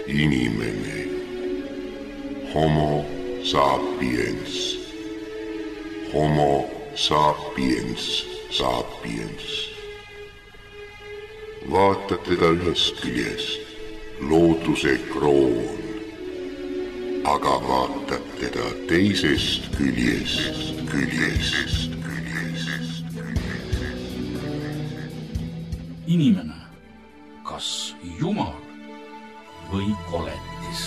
Inimene. Homo sapiens. Homo sapiens sapiens. Vaata teda ühest küljest, looduse kroon, aga vaatad teda teisest küljest. Inimene, kas Jumal või koletis?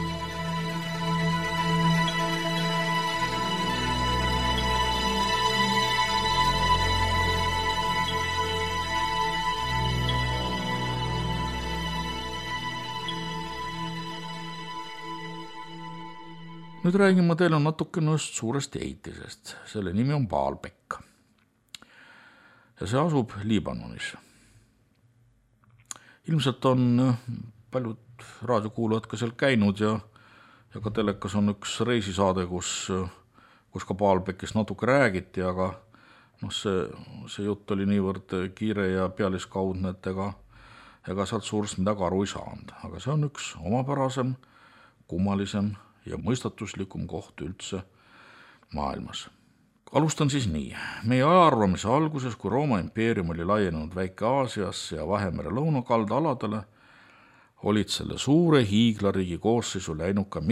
Nüüd räägin ma teile natukene ühest suurest ehitisest. Selle nimi on Baalbek. Ja see asub Liibanonis. Ilmselt on paljud raadiokuulajad ka seal käinud ja ka telekas on üks reisisaade, kus ka Baalbekist natuke räägiti, aga see jutt oli niivõrd kiire ja pealiskaudne, et ega sealt suurest midagi aru ei saanud. Aga see on üks omapärasem, kummalisem ja mõistatuslikum koht üldse maailmas. Alustan siis nii. Meie ajaarvamise alguses, kui Rooma impeerium oli laienenud Väike-Aasiasse ja Vahemere lõunakalda aladele, olid selle suure hiiglariigi koosseisu läinud ka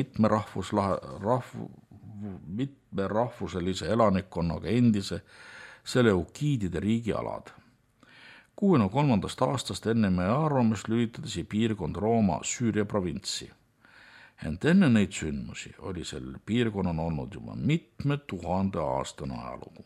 mitmerahvuselise elanikkonnaga endise Seleukiidide riigi alad. 63. aastast enne meie arvamist lülitati see piirkond Rooma Süüria provintsi. Ent enne neid sündmusi oli sel piirkonnan olnud juba mitme 1000 aastane ajalugu.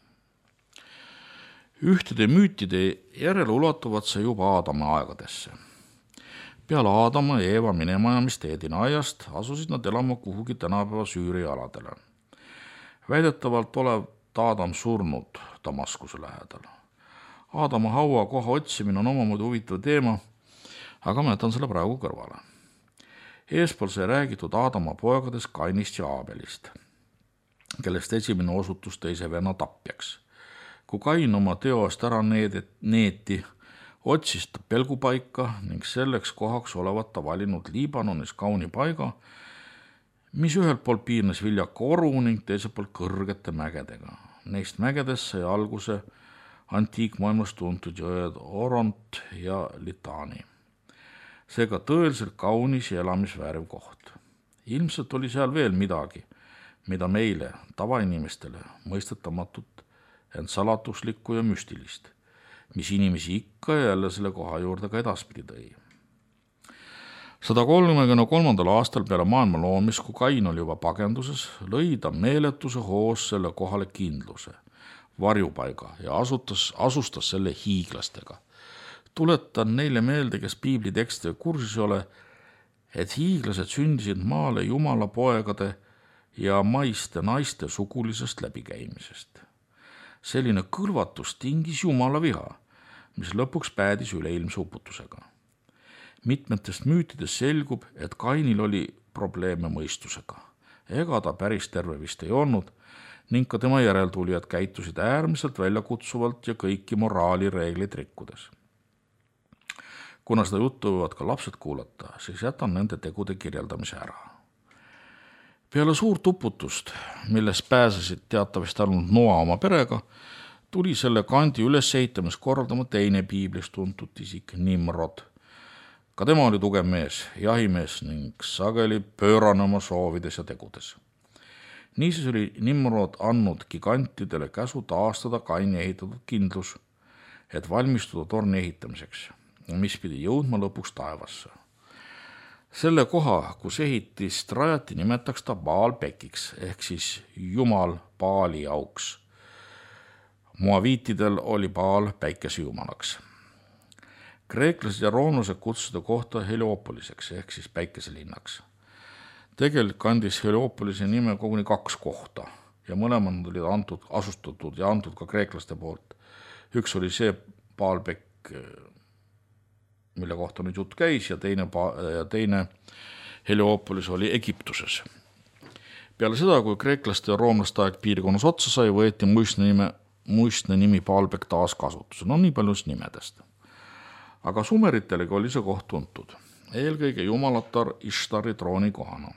Ühtede müütide järele ulatuvad see juba Aadama aegadesse. Peale Aadama ja Eeva minemajamist Eedina aiast asusid nad elama kuhugi tänapäeva Süüria aladele. Väidetavalt olev Aadam surnud Damaskuse lähedal. Aadama haua koha otsimine on omamoodi huvitav teema, aga ma jätan selle praegu kõrvale. Eespool sai räägitud Aadama poegadest Kainist ja Aabelist, kellest esimene osutus teise venna tapjaks. Kui Kain oma teost ära neeti, otsis ta pelgupaika ning selleks kohaks olevat ta valinud Liibanonis kauni paiga, mis ühelt poolt piirnes viljaka oru ning teiselt poolt kõrgete mägedega. Neist mägedest sai alguse antiikmaailmas tuntud jõed Oront ja Litani. Seega tõeliselt kaunis ja elamisvääriv koht. Ilmselt oli seal veel midagi, mida meile, tavainimestele, mõistetamatut, ent salatuslikku ja müstilist, mis inimesi ikka ja jälle selle koha juurde ka edaspidi tõi. 133. aastal peale maailma loomist, kui Kain oli juba pagenduses, lõi ta meeletuse hoos selle kohale kindluse, varjupaiga ja asustas selle hiiglastega. Tuletan neile meelde, kes piibli tekste kursis ole, et hiiglased sündisid maale Jumala poegade ja maiste naiste sugulisest läbikäimisest. Selline kõlvatus tingis Jumala viha, mis lõpuks päädis üleilmse uputusega. Mitmetest müütidest selgub, et Kainil oli probleeme mõistusega. Ega ta päris terve vist ei olnud ning ka tema järeltulijad käitusid äärmiselt väljakutsuvalt ja kõiki moraalireegleid rikkudes. Kuna seda juttu võivad ka lapsed kuulata, siis jätan nende tegude kirjeldamise ära. Peale suurt uputust, milles pääsesid teatavasti ainult Noa oma perega, tuli selle kandi ülesehitamist korraldama teine piiblis tuntud isik Nimrod. Ka tema oli tugev mees, jahimees ning sageli pöörane oma soovides ja tegudes. Niisiis oli Nimrod andnud gigantidele käsu taastada Kaini ehitatud kindlus, et valmistuda torni ehitamiseks, mis pidi jõudma lõpuks taevasse. Selle koha, kus ehitist rajati, nimetaks ta Baalbekiks ehk siis Jumal Baali auks. Moaviitidel oli Baal päikesejumalaks. Kreeklased ja roomlased kutsusid kohta Heliopoliseks ehk siis päikeselinnaks. Tegelikult kandis Heliopolise nime koguni 2 kohta ja mõlemad olid asustatud ja antud ka kreeklaste poolt. Üks oli see Baalbek, mille kohta nüüd jutt käis, ja teine Heliopolis oli Egiptuses. Peale seda, kui kreeklaste ja roomlaste aeg piirkonnas otsa sai, võeti muistne nimi Baalbek taas kasutusele. No nii paljus nimedest. Aga sumeritelegi oli see koht tuntud. eelkõige jumalatar Ishtari troonikohana.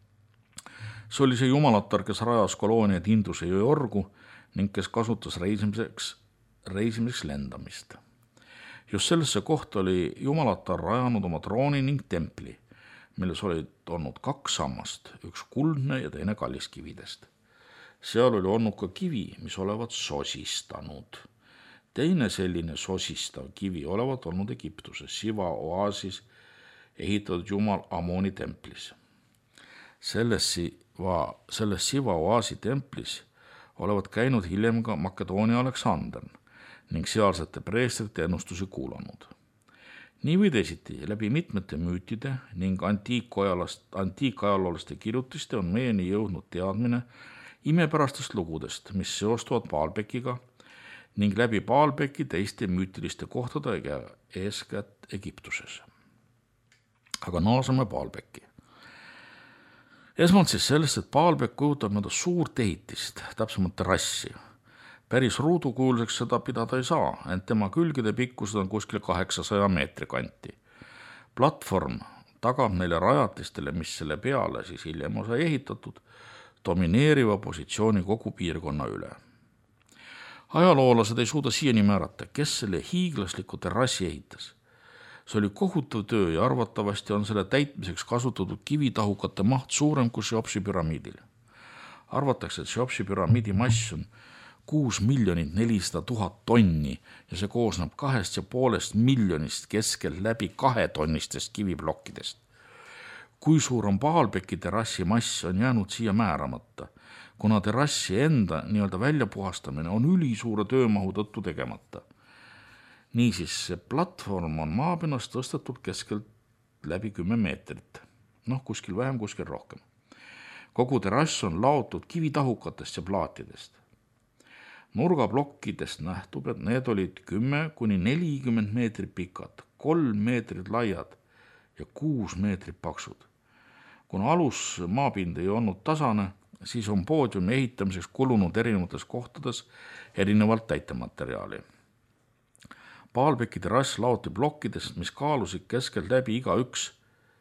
See oli see jumalatar, kes rajas kolooniad Induse jõeorgu ning kes kasutas reisimiseks lendamist. Just sellesse kohta oli jumalatar rajanud oma trooni ning templi, milles olid olnud 2 sammast, üks kuldne ja teine kalliskividest. Seal oli olnud ka kivi, mis olevat sosistanud. Teine selline sosistav kivi olevat olnud Egiptuses, Siva oaasis ehitatud jumal Amoni templis. Selles Siva oaasi templis olevat käinud hiljem ka Makedoonia Aleksander ning sealsete preestrite ennustusi kuulanud. Nii või teisiti, läbi mitmete müütide ning antiikajaloolaste kirjutiste on meieni jõudnud teadmine imepärastest lugudest, mis seostuvad Baalbekiga ning läbi Baalbeki teiste müütiliste kohtadega eeskätt Egiptuses. Aga naaseme Baalbeki. Esmalt siis sellest, et Baalbek kujutab mööda suurt ehitist, täpsemalt terrassi. Päris ruudukujuliseks seda pidada ei saa, ent tema külgede pikkused on kuskil 800 meetri kanti. Platvorm tagab neile rajatistele, mis selle peale siis hiljem sai ehitatud, domineeriva positsiooni kogu piirkonna üle. Ajaloolased ei suuda siiani määrata, kes selle hiiglasliku terrassi ehitas. See oli kohutav töö ja arvatavasti on selle täitmiseks kasutatud kivitahukate maht suurem kui Cheopsi püramiidil. Arvatakse, et Cheopsi püramiidi mass on 6 400 000 tonni ja see koosneb 2,5 miljonist keskel läbi 2-tonnistest kiviplokkidest. Kui suur on Baalbeki terrassi mass, on jäänud siia määramata, kuna terrassi enda väljapuhastamine on ülisuure töömahu tõttu tegemata. Niisiis, see platvorm on maapinnast tõstetud keskelt läbi 10 meetrit, kuskil vähem, kuskil rohkem. Kogu terrass on laotud kivitahukatest ja plaatidest. Nurgaplokkidest nähtub, et need olid 10–40 meetrit pikad, 3 meetrit laiad ja 6 meetrit paksud. Kuna alus maapind ei olnud tasane, siis on poodiumi ehitamiseks kulunud erinevates kohtades erinevalt täitemateriaali. Baalbeki terrass laoti plokkidest, mis kaalusid keskelt läbi igaüks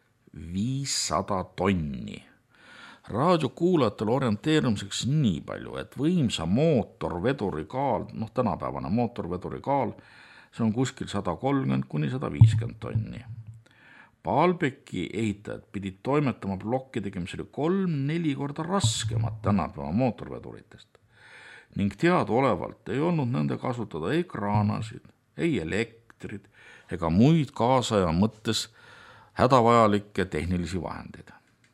500 tonni. Raadiokuulajatel orienteerumiseks nii palju, et võimsa mootorveduri kaal, tänapäevane mootorveduri kaal, see on kuskil 130–150 tonni. Baalbeki ehitajad pidid toimetama plokkidega, mis oli 3-4 korda raskemad tänapäeva mootorveduritest. Ning teadaolevalt ei olnud nende kasutada ei kraanasid, ei elektrid ega muid kaasaja mõttes hädavajalikke tehnilisi vahendeid.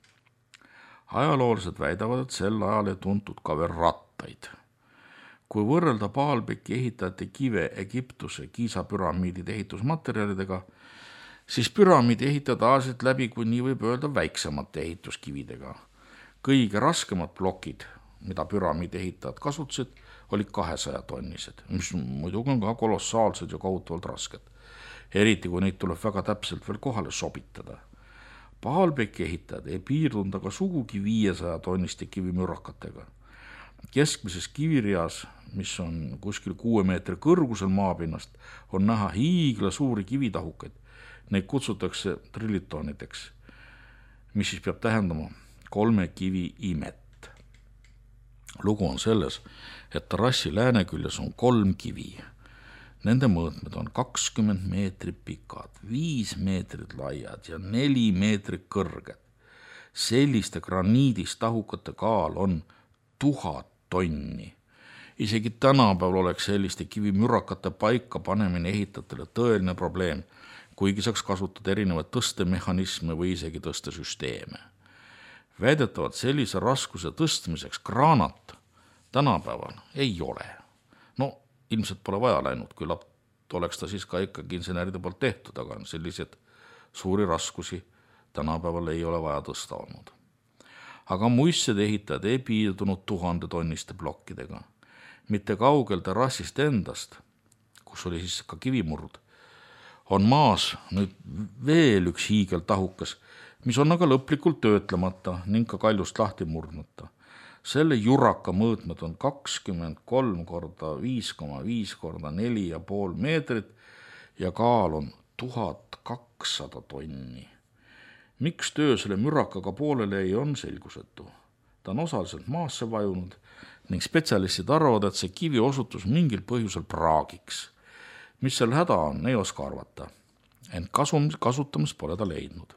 Ajaloolased väidavad, et sel ajal ei tuntud ka veel rattaid. Kui võrrelda Baalbeki ehitajate kive Egiptuse Giza püramiidide ehitusmaterjalidega, siis püramiidi ehitajad aasid läbi, kui nii võib öelda, väiksemate ehituskividega. Kõige raskemad plokid, mida püramiidi ehitajad kasutasid, olid 200 tonnised, mis muidugi on ka kolossaalsed ja kohutavalt rasked. Eriti, kui neid tuleb väga täpselt veel kohale sobitada. Baalbeki ehitajad ei piirdunud aga sugugi 500 tonniste kivimürakatega. Keskmises kivireas, mis on kuskil 6 meetri kõrgusel maapinnast, on näha hiigla suuri kivitahukaid. Neid kutsutakse trilitonideks, mis siis peab tähendama 3 kivi imet. Lugu on selles, et terrassi lääneküljes on 3 kivi. Nende mõõtmed on 20 meetrit pikad, 5 meetrit laiad ja 4 meetrit kõrged. Selliste graniidist tahukate kaal on 1000 tonni. Isegi tänapäeval oleks selliste kivimürakate paika panemine ehitajatele tõeline probleem, kuigi saaks kasutada erinevaid tõstemehhanisme või isegi tõstesüsteeme. Väidetavalt sellise raskuse tõstmiseks kraanat tänapäeval ei ole. Ilmselt pole vaja läinud, küllap oleks ta siis ka ikkagi inseneride poolt tehtud, aga sellised suuri raskusi tänapäeval ei ole vaja tõsta olnud. Aga muistsed ehitajad ei piirdunud 1000 tonniste plokkidega. Mitte kaugel terrassist endast, kus oli siis ka kivimurd, on maas nüüd veel üks hiigeltahukas, mis on aga lõplikult töötlemata ning ka kaljust lahti murdmata. Selle juraka mõõtmed on 23 korda 5,5 korda 4,5 meetrit ja kaal on 1200 tonni. Miks töö selle mürakaga poolele ei on selgusetu. Ta on osaliselt maasse vajunud ning spetsialistid arvavad, et see kivi osutus mingil põhjusel praagiks. Mis seal häda on, ei oska arvata. Ent kasutamist pole ta leidnud.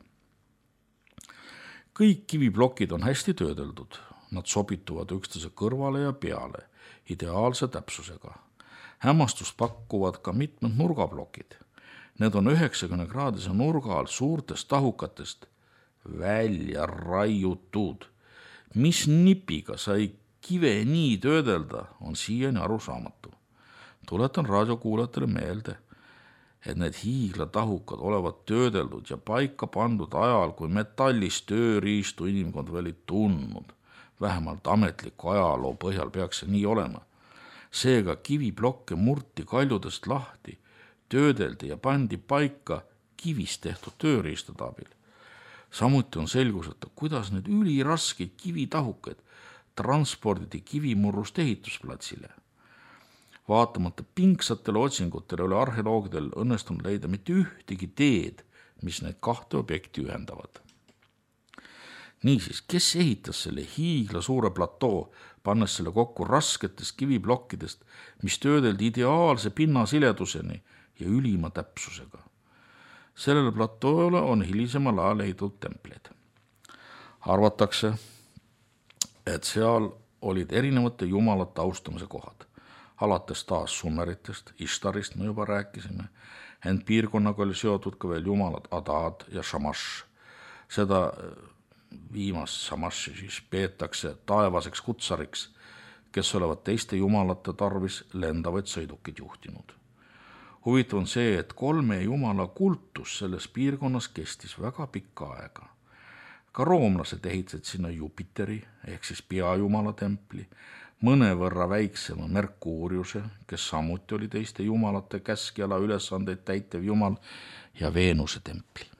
Kõik kiviplokid on hästi töödeldud. Nad sobituvad üksteise kõrvale ja peale, ideaalse täpsusega. Hämmastust pakkuvad ka mitmed nurgaplokid. Need on 90-kraadise nurga all suurtest tahukatest välja raiutud. Mis nipiga sai kive nii töödelda, on siiani arusaamatu. Tuletan raadiokuulajatele meelde, et need hiiglatahukad olevat töödeldud ja paika pandud ajal, kui metallist tööriistu inimkond veel ei tundnud. Vähemalt ametliku ajaloo põhjal peaks see nii olema. Seega kiviplokke murti kaljudest lahti, töödeldi ja pandi paika kivist tehtud tööriistade abil. Samuti on selguseta, kuidas need üliraskeid kivitahukaid transporditi kivimurrust ehitusplatsile. Vaatamata pingsatele otsingutele oli arheoloogidel õnnestunud leida mitte ühtegi teed, mis need kahte objekti ühendavad. Niisiis, kes ehitas selle hiigla suure platoo, pannes selle kokku rasketest kiviplokkidest, mis töödeldi ideaalse pinnasileduseni ja ülima täpsusega? Sellele platoole on hilisemal ajal ehitatud templeid. Arvatakse, et seal olid erinevate jumalate austamise kohad. Alates taas Sumeritest, Ishtarist me juba rääkisime, ent piirkonnaga oli seotud ka veel jumalad Adad ja Shamash. Seda viimast Shamashi siis peetakse taevaseks kutsariks, kes olevat teiste jumalate tarvis lendavaid sõidukid juhtinud. Huvitav on see, et 3 jumala kultus selles piirkonnas kestis väga pikka aega. Ka roomlased ehitasid sinna Jupiteri ehk siis peajumala templi, mõnevõrra väiksema Merkuuriuse, kes samuti oli teiste jumalate käskjala ülesandeid täitev jumal, ja Veenuse templi.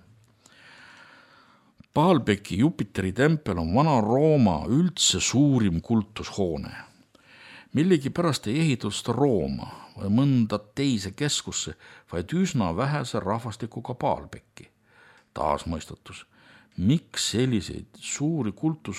Baalbeki Jupiteri tempel on Vana-Rooma üldse suurim kultushoone. Millegi pärast ei ehitatud seda Rooma või mõnda teise keskusse, vaid üsna vähese rahvastikuga Baalbeki. Taasmõistatus, miks selliseid suuri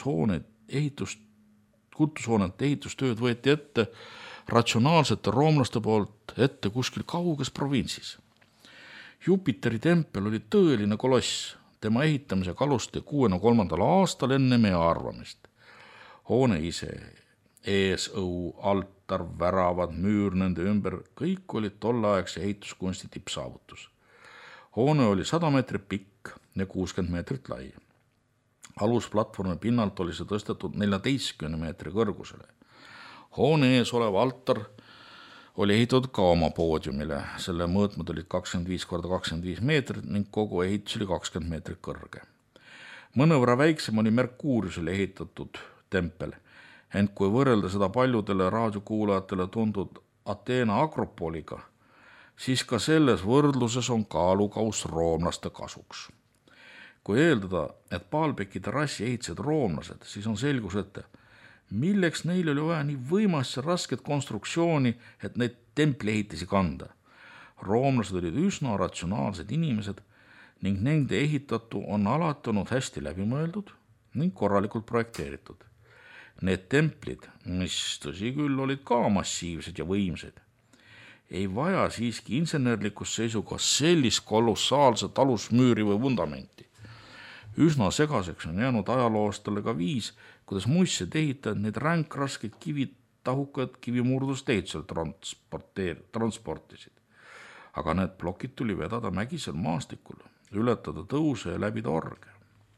kultushoonete ehitustööd võeti ette ratsionaalsete roomlaste poolt ette kuskil kauges provintsis. Jupiteri tempel oli tõeline koloss. Tema ehitamisega alustati 63. aastal enne meie arvamist. Hoone ise, eesõu, altar, väravad, müür nende ümber, kõik olid tolleaegse ehituskunsti tippsaavutus. Hoone oli 100 meetrit pikk ja 60 meetrit lai. Alusplatvormi pinnalt oli see tõstetud 14 meetri kõrgusele. Hoone ees olev altar oli ehitatud ka oma poodiumile. Selle mõõtmed olid 25 × 25 meetrit ning kogu ehitus oli 20 meetrit kõrge. Mõnevõrra väiksem oli Merkuuriusele ehitatud tempel, ent kui võrrelda seda paljudele raadiokuulajatele tuntud Ateena Akropoliga, siis ka selles võrdluses on kaalukaus roomlaste kasuks. Kui eeldada, et Baalbeki terrassi ehitasid roomlased, siis on selgus, et milleks neil oli vaja nii võimast ja rasket konstruktsiooni, et neid templi ehitisi kanda. Roomlased olid üsna ratsionaalsed inimesed ning nende ehitatu on alati olnud hästi läbimõeldud ning korralikult projekteeritud. Need templid, mis tõsi küll olid ka massiivsed ja võimsed, ei vaja siiski insenerlikust seisuga sellist kolossaalset alusmüüri või vundamenti. Üsna segaseks on jäänud ajaloostele ka viis, kuidas muistsed ehitajad neid ränkraskeid kivitahukad kivimurdust ehitusel transportisid. Aga need plokid tuli vedada mägisel maastikul, ületada tõuse ja läbida orge.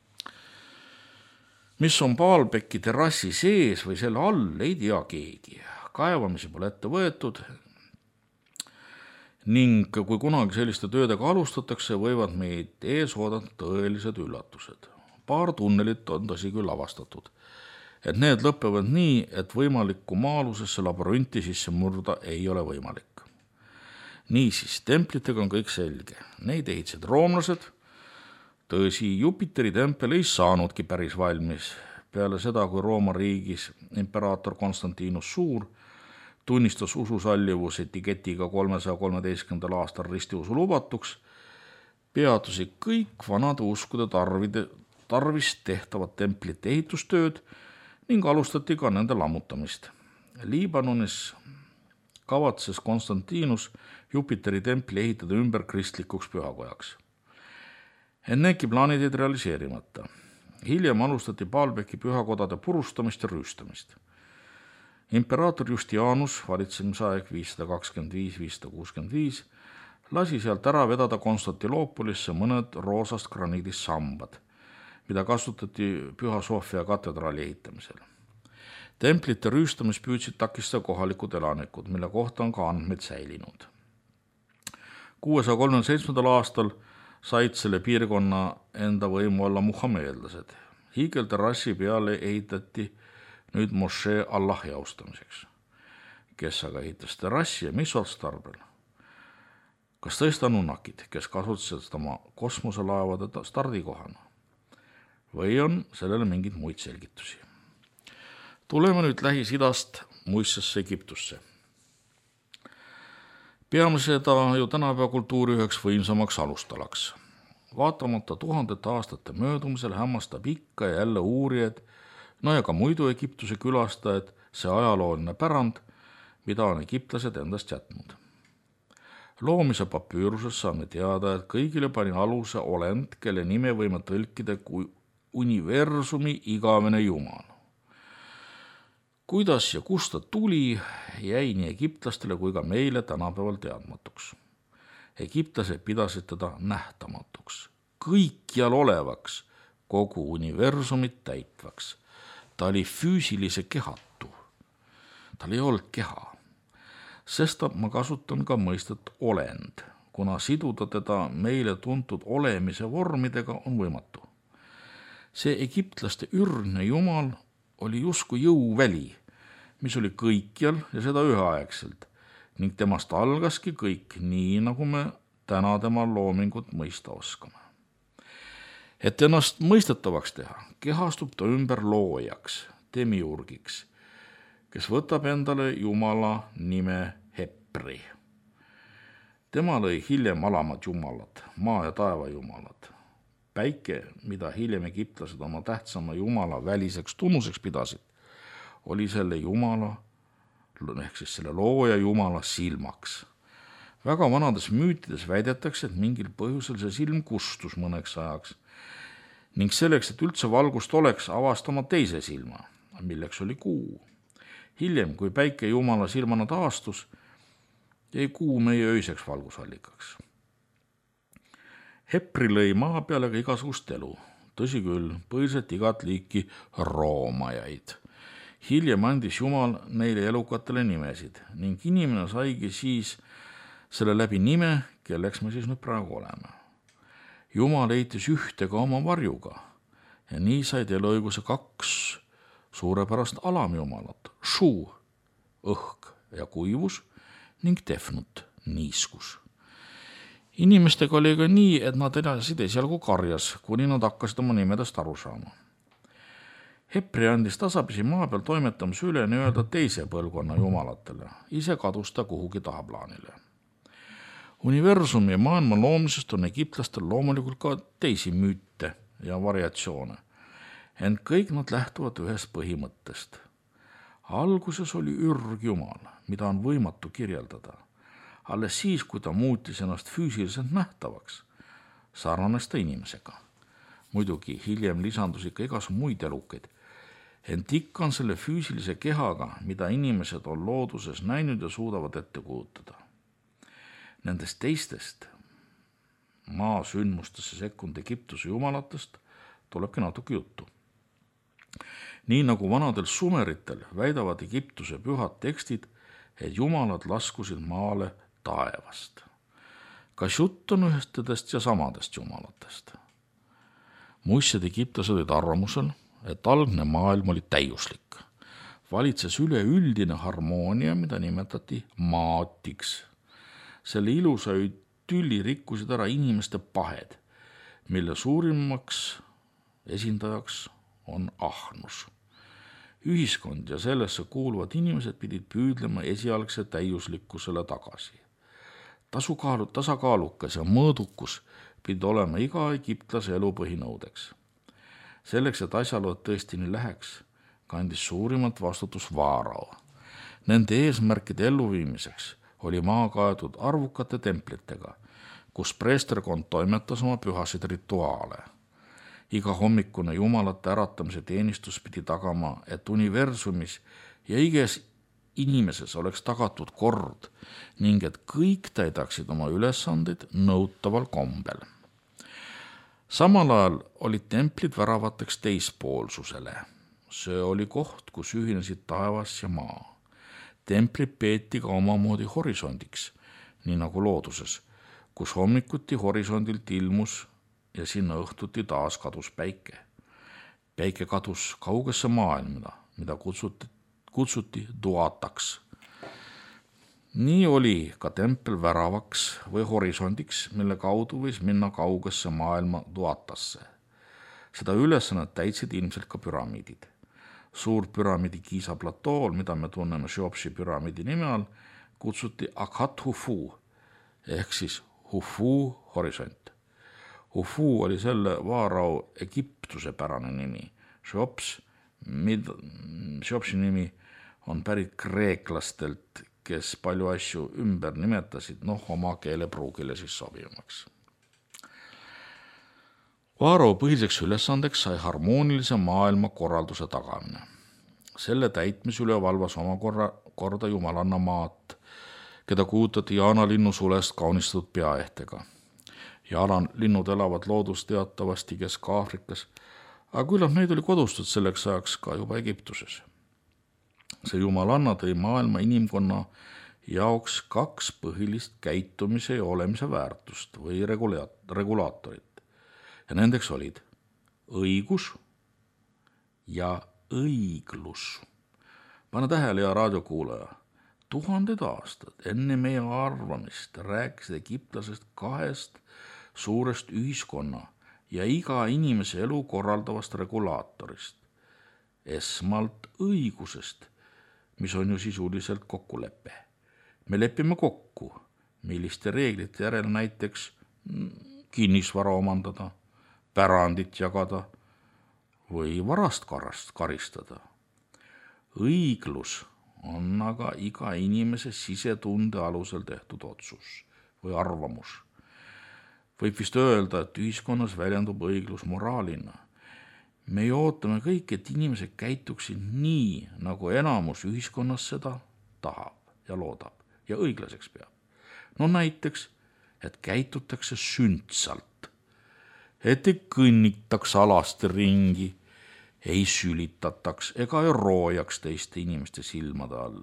Mis on Baalbeki terrassi sees või selle all, ei tea keegi. Kaevamisi pole ette võetud ning kui kunagi selliste töödega alustatakse, võivad meid ees oodata tõelised üllatused. Paar tunnelit on tõsi küll avastatud, et need lõpevad nii, et võimalikku maalusesse labürünti sisse murda ei ole võimalik. Niisiis, templitega on kõik selge. Neid ehitasid roomlased. Tõsi, Jupiteri tempel ei saanudki päris valmis. Peale seda, kui Rooma riigis imperaator Konstantinus Suur tunnistas ususallivus etiketiga 313. aastal ristiusu lubatuks, peatusid kõik vanade uskude tarvis tehtavad templite ehitustööd ning alustati ka nende lammutamist. Liibanonis kavatses Konstantinus Jupiteri templi ehitada ümber kristlikuks pühakojaks. Ennegi plaanid jäid realiseerimata. Hiljem alustati Baalbeki pühakodade purustamist ja rüüstamist. Imperaator Justianus, valitsemisaeg 525-565, lasi sealt ära vedada Konstantinoopolisse mõned roosast graniidist sambad, mida kasutati Püha Sofia katedraali ehitamisel. Templite rüüstamist püüdsid takistada kohalikud elanikud, mille kohta on ka andmeid säilinud. 637. aastal said selle piirkonna enda võimu alla muhameedlased. Hiigelterrassi peale ehitati nüüd mošee Allahi austamiseks. Kes aga ehitas terrassi ja mis otstarbel? Kas tõesti anunnakid, kes kasutasid oma kosmoselaevade stardikohana? Või on sellele mingeid muid selgitusi? Tuleme nüüd Lähis-Idast muistsasse Egiptusse. Peame seda ju tänapäeva kultuuri üheks võimsamaks alustalaks. Vaatamata tuhandete aastate möödumisel hämmastab ikka ja jälle uurijad, no ja ka muidu Egiptuse külastajad see ajalooline pärand, mida on egiptlased endast jätnud. Loomise papüüruses saame teada, et kõigile pani aluse olend, kelle nime võime tõlkida kui universumi igavene jumal. Kuidas ja kust ta tuli, jäi nii egiptlastele kui ka meile tänapäeval teadmatuks. Egiptlased pidasid teda nähtamatuks, kõikjal olevaks, kogu universumit täitvaks. Ta oli füüsilise kehatu. Tal ei olnud keha. Sest ma kasutan ka mõistet olend, kuna siduda teda meile tuntud olemise vormidega on võimatu. See egiptlaste ürgne jumal oli justkui jõuväli, mis oli kõikjal ja seda üheaegselt ning temast algaski kõik nii, nagu me täna tema loomingut mõista oskame. Et ennast mõistetavaks teha, kehastub ta ümber loojaks, demiurgiks, kes võtab endale jumala nime Hepri. Tema lõi hiljem alamad jumalad, maa ja taeva jumalad. Päike, mida hiljem egiptlased oma tähtsama jumala väliseks tunnuseks pidasid, oli selle jumala, ehk siis selle looja jumala silmaks. Väga vanades müütides väidetakse, et mingil põhjusel see silm kustus mõneks ajaks ning selleks, et üldse valgust oleks, avastama teise silma, milleks oli kuu. Hiljem, kui päike jumala silmana taastus, jäi kuu meie öiseks valgusallikaks. Hepri lõi maa peale ka igasugust elu, tõsi küll, põhiliselt igat liiki roomajaid. Hiljem andis Jumal neile elukatele nimesid ning inimene saigi siis selle läbi nime, kelleks me siis nüüd praegu oleme. Jumal heitis ühte ka oma varjuga ja nii said eluõiguse 2 suurepärast alamjumalat, Shu, õhk ja kuivus ning Tefnut, niiskus. Inimestega oli ka nii, et nad elasid esialgu karjas, kuni nad hakkasid oma nimedest aru saama. Hepri andis tasapisi maa peal toimetamise üle nii-öelda teise põlvkonna jumalatele, ise kadus ta kuhugi tahaplaanile. Universumi ja maailma loomisest on egiptlastel loomulikult ka teisi müüte ja variatsioone, ent kõik nad lähtuvad ühest põhimõttest. Alguses oli ürgjumal, mida on võimatu kirjeldada. Alles siis, kui ta muutis ennast füüsiliselt nähtavaks, sarnanes ta inimesega. Muidugi hiljem lisandus ikka igas muid elukeid, ent ikka on selle füüsilise kehaga, mida inimesed on looduses näinud ja suudavad ette kujutada. Nendest teistest maa sündmustesse sekkunud Egiptuse jumalatest tulebki natuke juttu. Nii nagu vanadel sumeritel väidavad Egiptuse pühad tekstid, et jumalad laskusid maale taevast. Kas jutt on ühtedest ja samadest jumalatest? Muistsed egiptlased olid arvamusel, et algne maailm oli täiuslik. Valitses üleüldine harmoonia, mida nimetati maatiks. Selle ilusa tülli rikkusid ära inimeste pahed, mille suurimaks esindajaks on ahnus. Ühiskond ja sellesse kuuluvad inimesed pidid püüdlema esialgse täiuslikkusele tagasi. tasakaalukas ja mõõdukus pidi olema iga egiptlase elu põhinõudeks. Selleks, et asjalood tõesti nii läheks, kandis suurimat vastutus Vaarao. Nende eesmärkide elluviimiseks oli maa kaetud arvukate templitega, kus preesterkond toimetas oma pühasid rituaale. Iga hommikune jumalate äratamise teenistus pidi tagama, et universumis ja igas inimeses oleks tagatud kord ning et kõik täidaksid oma ülesandeid nõutaval kombel. Samal ajal olid templid väravateks teispoolsusele. See oli koht, kus ühinesid taevas ja maa. Templid peeti ka omamoodi horisondiks, nii nagu looduses, kus hommikuti horisondilt ilmus ja sinna õhtuti taas kadus päike. Päike kadus kaugesse maailma, mida kutsuti duataks. Nii oli ka tempel väravaks või horisondiks, mille kaudu võis minna kaugesse maailma duatasse. Seda ülesannet täitsid ilmselt ka püramiidid. Suur püramiidi Giza platool, mida me tunneme Cheopsi püramiidi nime all, kutsuti Akhat Hufu ehk siis Hufu horisont. Hufu oli selle Vaarao Egiptuse pärane nimi. Cheopsi nimi on pärit kreeklastelt, kes palju asju ümber nimetasid, oma keelepruugile siis sobivamaks. Vaarao põhiliseks ülesandeks sai harmoonilise maailma korralduse tagamine. Selle täitmise üle valvas omakorda jumalanna maad, keda kujutati jaanalinnu sulest kaunistatud peaehtega. Jaanalinnud elavad loodus teatavasti Kesk-Aafrikas, aga küllap neid oli kodustud selleks ajaks ka juba Egiptuses. See jumalanna tõi maailma inimkonna jaoks 2 põhilist käitumise ja olemise väärtust või regulaatorit. Ja nendeks olid õigus ja õiglus. Pane tähele, hea raadiokuulaja, 1000 aastad enne meie arvamist rääkisid egiptlasest 2 suurest ühiskonna ja iga inimese elu korraldavast regulaatorist. Esmalt õigusest, mis on ju sisuliselt kokkulepe. Me lepime kokku, milliste reeglite järel näiteks kinnisvara omandada, pärandit jagada või varast karistada. Õiglus on aga iga inimese sisetunde alusel tehtud otsus või arvamus. Võib vist öelda, et ühiskonnas väljendub õiglus moraalina. Me ootame kõik, et inimesed käituksid nii, nagu enamus ühiskonnas seda tahab ja loodab ja õiglaseks peab. Näiteks, et käitutakse sündsalt, et ei kõnnitaks alasti ringi, ei sülitataks ega ei roojaks teiste inimeste silmade all.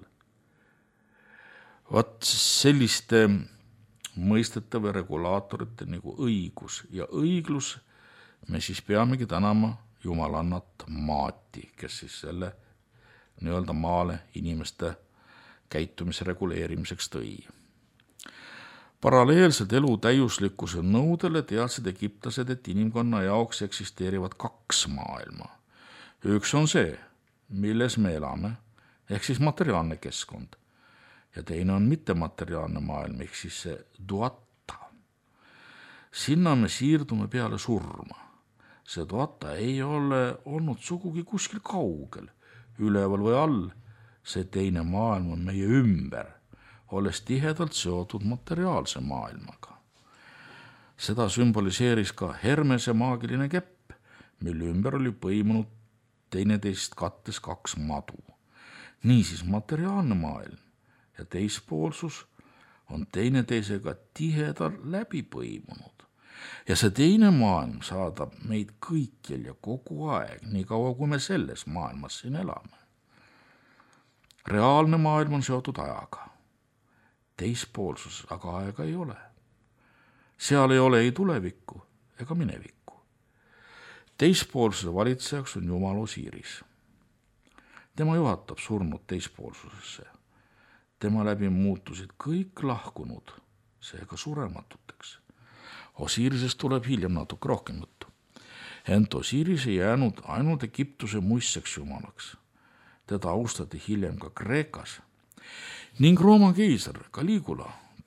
Vaat selliste mõistete või regulaatorite nagu õigus ja õiglus me siis peamegi tänama jumalannat Maati, kes siis selle nii-öelda maale inimeste käitumise reguleerimiseks tõi. Paralleelselt elu täiuslikkuse nõudele teadsid egiptlased, et inimkonna jaoks eksisteerivad 2 maailma. Üks on see, milles me elame, ehk siis materiaalne keskkond. Ja teine on mittemateriaalne maailm, ehk siis see duata. Sinna me siirdume peale surma. See duata ei ole olnud sugugi kuskil kaugel, üleval või all. See teine maailm on meie ümber, olles tihedalt seotud materiaalse maailmaga. Seda sümboliseeris ka Hermese maagiline kepp, mille ümber oli põimunud teineteist kattes 2 madu. Niisiis materiaalne maailm ja teispoolsus on teineteisega tihedalt läbi põimunud. Ja see teine maailm saadab meid kõikjal ja kogu aeg, nii kaua kui me selles maailmas siin elame. Reaalne maailm on seotud ajaga. Teispoolsuses aga aega ei ole. Seal ei ole ei tulevikku ega minevikku. Teispoolsuse valitsejaks on Jumal Osiris. Tema juhatab surnud teispoolsusesse. Tema läbi muutusid kõik lahkunud, seega surematuteks. Osirisest tuleb hiljem natuke rohkem juttu. Ent Osiris ei jäänud ainult Egiptuse muistseks jumalaks. Teda austati hiljem ka Kreekas ning Rooma keiser Caligula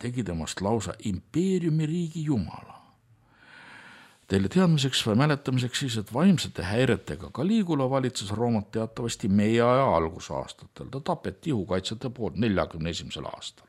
tegi temast lausa impeeriumi riigi jumala. Teile teadmiseks või mäletamiseks siis, et vaimsete häiretega Caligula valitses Roomat teatavasti meie aja algusaastatel. Ta tapeti ihukaitsjate poolt 41. aastal.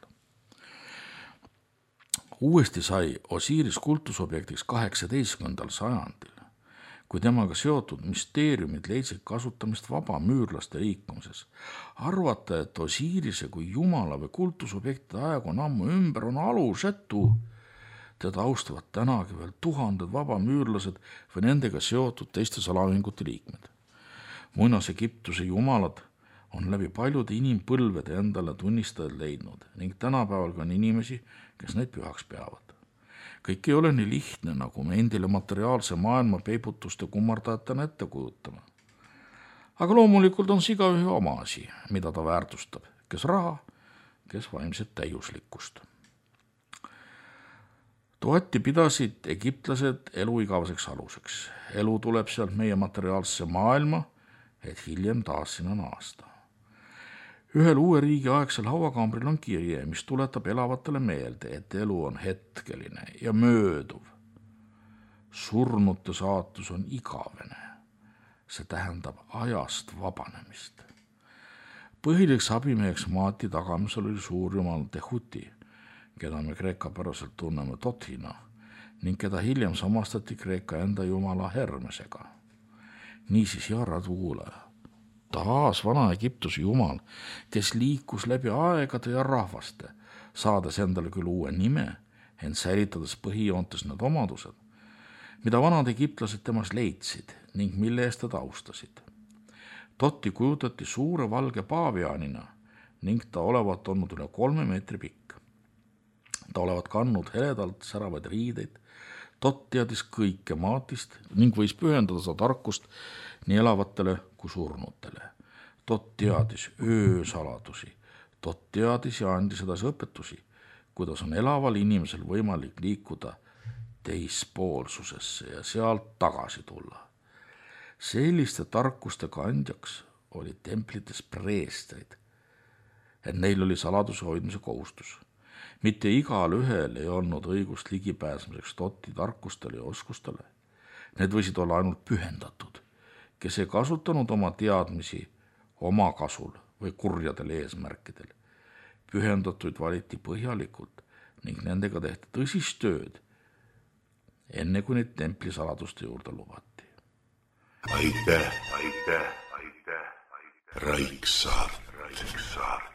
Uuesti sai Osiris kultusobjektiks 18. sajandil, kui temaga seotud müsteeriumid leidsid kasutamist vabamüürlaste liikumises. Arvata, et Osirise kui jumala või kultusobjektide aeg on ammu ümber, on alusetu. Teda austavad tänagi veel tuhanded vabamüürlased või nendega seotud teiste salaühingute liikmed. Muinas Egiptuse jumalad on läbi paljude inimpõlvede endale tunnistajad leidnud ning tänapäeval on inimesi, kes neid pühaks peavad. Kõik ei ole nii lihtne, nagu me endile materiaalse maailma peibutuste kummardajatena ette kujutame. Aga loomulikult on see igaühe oma asi, mida ta väärtustab, kes raha, kes vaimset täiuslikkust. Toati pidasid egiptlased elu igaveseks aluseks. Elu tuleb sealt meie materiaalse maailma, et hiljem taas sinna naasta. Ühel uue riigi aegsel hauakambril on kirje, mis tuletab elavatele meelde, et elu on hetkeline ja mööduv. Surnute saatus on igavene. See tähendab ajast vabanemist. Põhiliseks abimeheks maati tagamisel oli suurjumal Tehuti, keda me kreekapäraselt tunneme Tothina, ning keda hiljem samastati Kreeka enda jumala Hermesega. Niisiis, radu kuulaja, taas vana Egiptuse jumal, kes liikus läbi aegade ja rahvaste, saades endale küll uue nime, ent säilitades põhijoontes need omadused, mida vanad egiptlased temas leidsid ning mille eest teda austasid. Totti kujutati suure valge paavianina ning ta olevat olnud üle 3 meetri pikk. Ta olevat kandnud heledalt säravaid riideid, Tott teadis kõike maatist ning võis pühendada seda tarkust nii elavatele kui surnutele. Tott teadis öösaladusi, Tott teadis ja andis edasi õpetusi, kuidas on elaval inimesel võimalik liikuda teispoolsusesse ja sealt tagasi tulla. Selliste tarkuste kandjaks oli templites preestrid, et neil oli saladuse hoidmise kohustus. Mitte igal ühel ei olnud õigust ligipääsmiseks Totti tarkustele ja oskustele. Need võisid olla ainult pühendatud, kes ei kasutanud oma teadmisi oma kasul või kurjadel eesmärkidel. Pühendatuid valiti põhjalikult ning nendega tehti tõsist tööd, enne kui neid templi saladuste juurde lubati. Aitäh, Raiksaart.